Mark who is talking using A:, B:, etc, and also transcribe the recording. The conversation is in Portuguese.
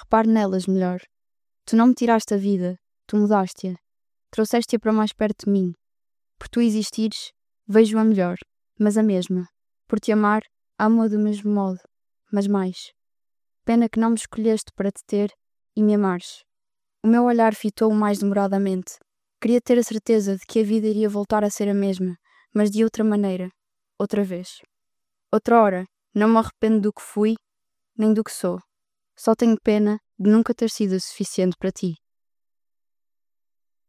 A: Repare nelas melhor. Tu não me tiraste a vida, tu mudaste-a. Trouxeste-a para mais perto de mim. Por tu existires, vejo-a melhor, mas a mesma. Por te amar, amo-a do mesmo modo, mas mais. Pena que não me escolheste para te ter e me amares. O meu olhar fitou-o mais demoradamente. Queria ter a certeza de que a vida iria voltar a ser a mesma, mas de outra maneira, outra vez. Outrora, não me arrependo do que fui, nem do que sou. Só tenho pena de nunca ter sido o suficiente para ti.